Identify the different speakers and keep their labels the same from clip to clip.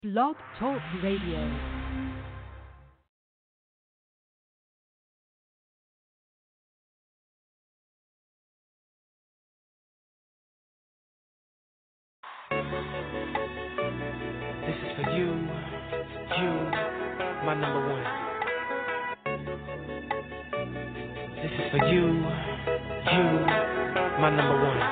Speaker 1: Blog Talk Radio.
Speaker 2: This is for you, my number one. This is for you, my number one.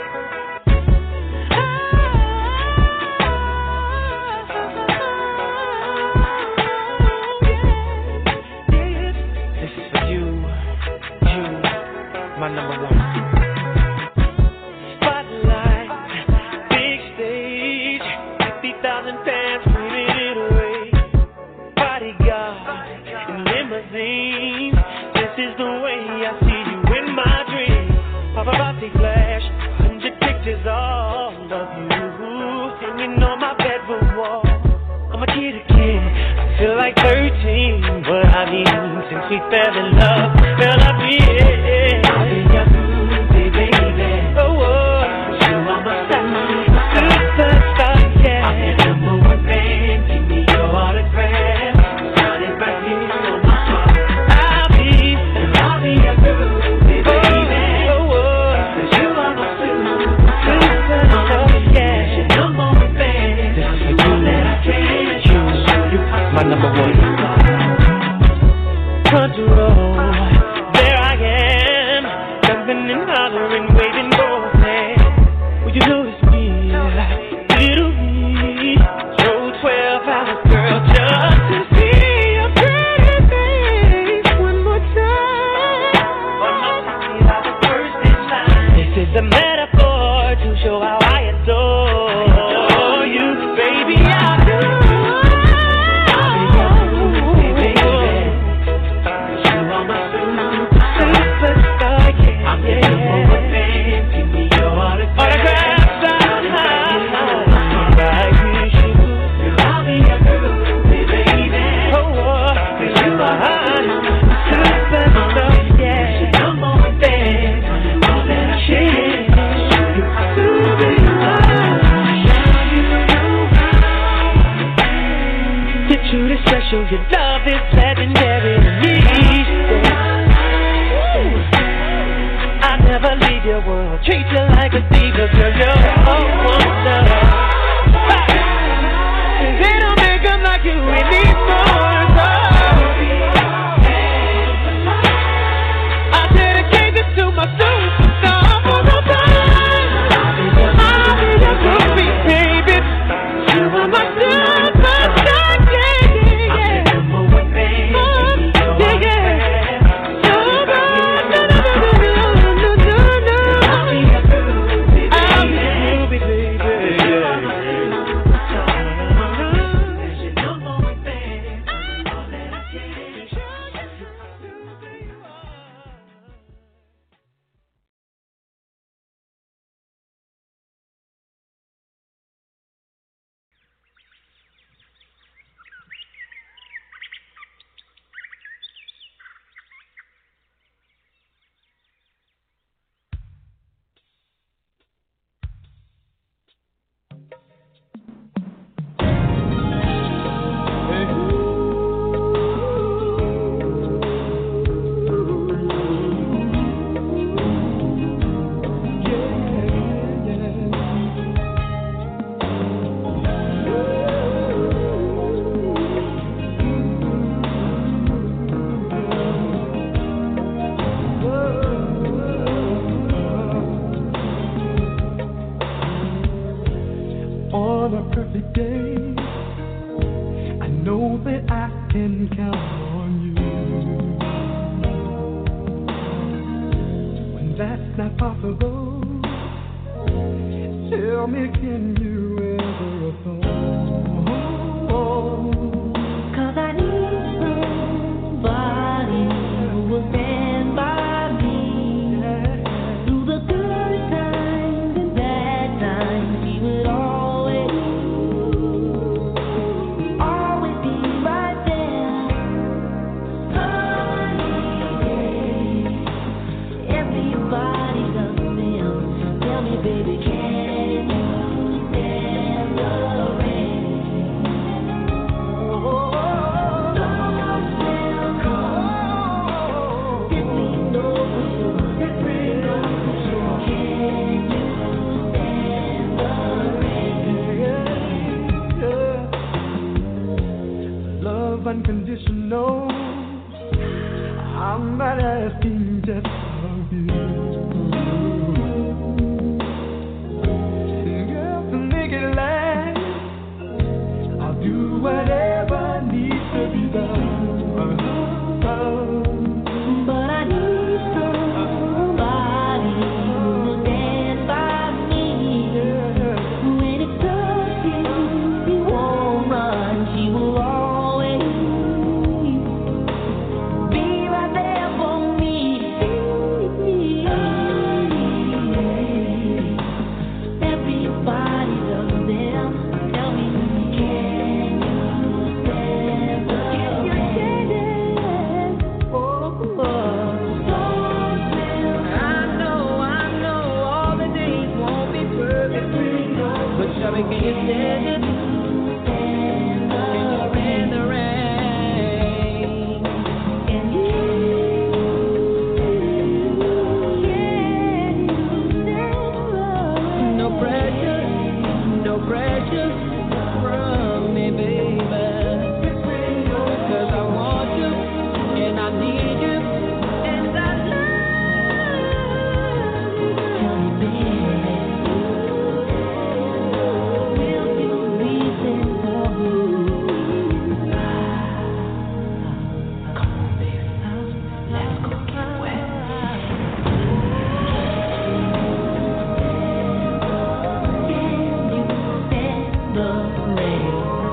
Speaker 2: This is for you, my number one. Spotlight, big stage, 50,000 fans screaming it away. Bodyguard in limousine. This is the way I see you in my dreams. Paparazzi flash, 100 pictures all of you hanging on my bedroom wall. I'm a kid again, I feel like 13. What I mean, since we fell in love, fell up here. I'll be your groovy baby. Oh, you are my superstar, yeah. I'm your number one fan. Give me your autograph. Sign it right here on my heart. I'll be your groovy baby. Oh, 'cause you are my superstar, yeah. Your number one fan. This is for you that I can't choose. My number one. Control. There I am, jumping and hollering, waving both hands. Will you notice me, little me? Drove 12 hours, girl, just to see your pretty face one more time. This is a metaphor to show how I adore you, baby. I do. Your love is legendary to me. I never leave your world. Treat you like a diva, girl. You're a wonder. They don't make them like you anymore. I dedicate this to my superstar for the time. I'll be your groovy baby. You are my superstar.
Speaker 3: On a perfect day, I know that I can count on you. When that's not possible, tell me, can you ever afford? 'Cause I need somebody who will stand by me through the good times and bad times. He would always be right there. Everybody loves him. Tell me, baby, can you stand?
Speaker 4: unconditional. I'm not asking just for you. Girl, to make it last, I'll do whatever needs to be done.
Speaker 3: But I need somebody who will stand by me. When it touches, she won't run, she will always be right there for me. Everybody loves them. Tell me, can you stand the rain? Oh, I know, all the days won't be perfect, but shall we can you stand it? Can you stand the rain? Can you stand the rain? No pressure from me, baby. 'Cause I want you and I need you and I love you. Tell me, baby, will you listen for me? Come on, baby, let's go get wet. Can you stand the rain?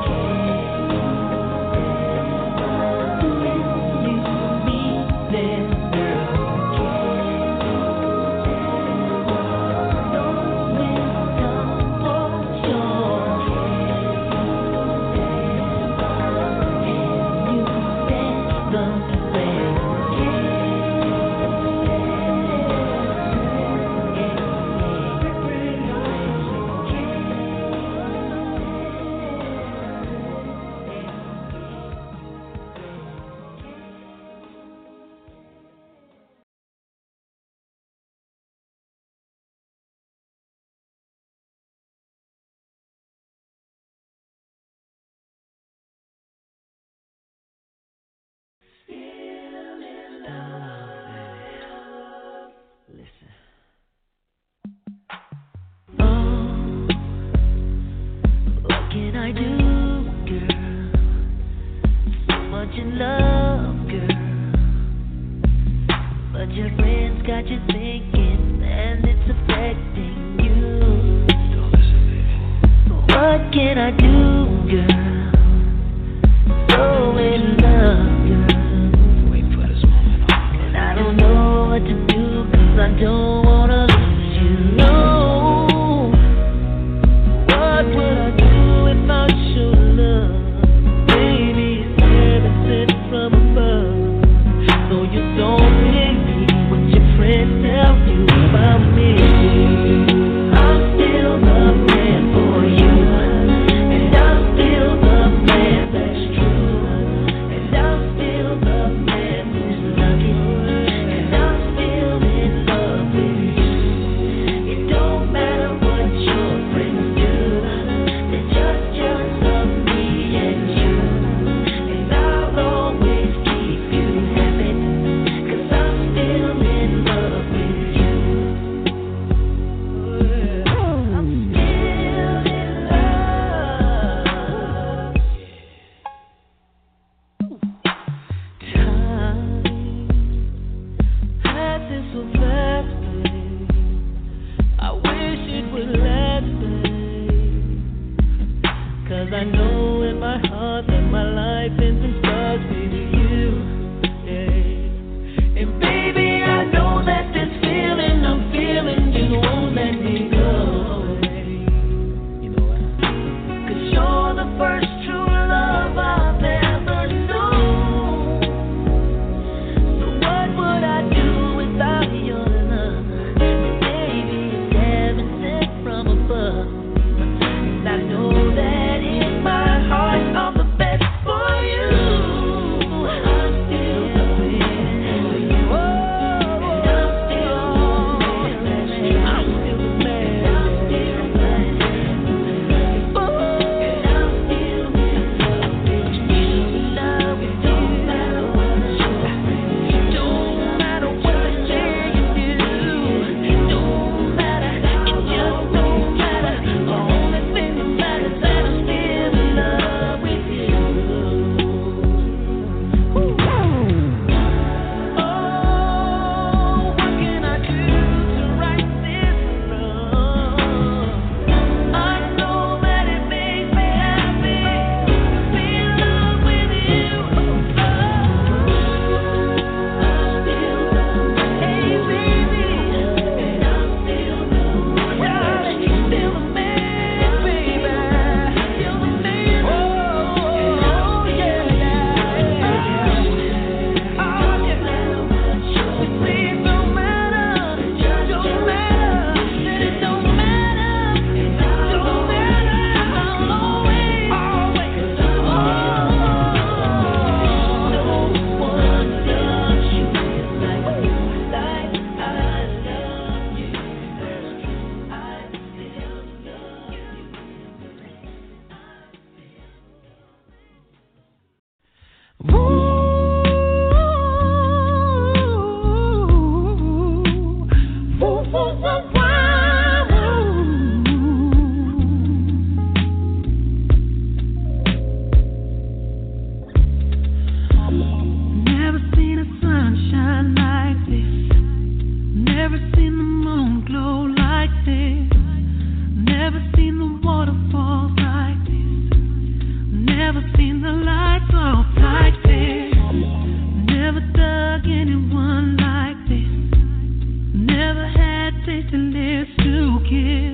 Speaker 3: Will you be there, girl? Don't will come for sure. Can you stand the rain? Listen. Oh, what can I do, girl? So much in love, girl. But your friends got you thinking, and it's affecting you. What can I do, girl? So in love, girl. And I don't know what to do, 'cause I don't wanna lose you. No. What would I do without your love? Baby, it's heaven sent from above. So you don't believe what your friends tell you about me. I'm still the man for you, and I'm still the man that's true, and I'm still the man who's lucky, and I'm still in love with you. It don't matter what your friends do, they're just jealous of me and you, and I'll always keep you happy, 'cause I'm still in love with you. I'm still in love. Time passes so fast, babe. I wish it would last, babe. 'Cause I know in my heart that my life ends and starts with you. Yeah. And baby, I know that this feeling I'm feeling just won't let me go. You know why? 'Cause you're the first true love I've ever known. So what would I do without your love? Baby, it's heaven sent from above. And I know that in my heart I'm the best for you. I'm Anyone like this, never had taste and lips to kiss.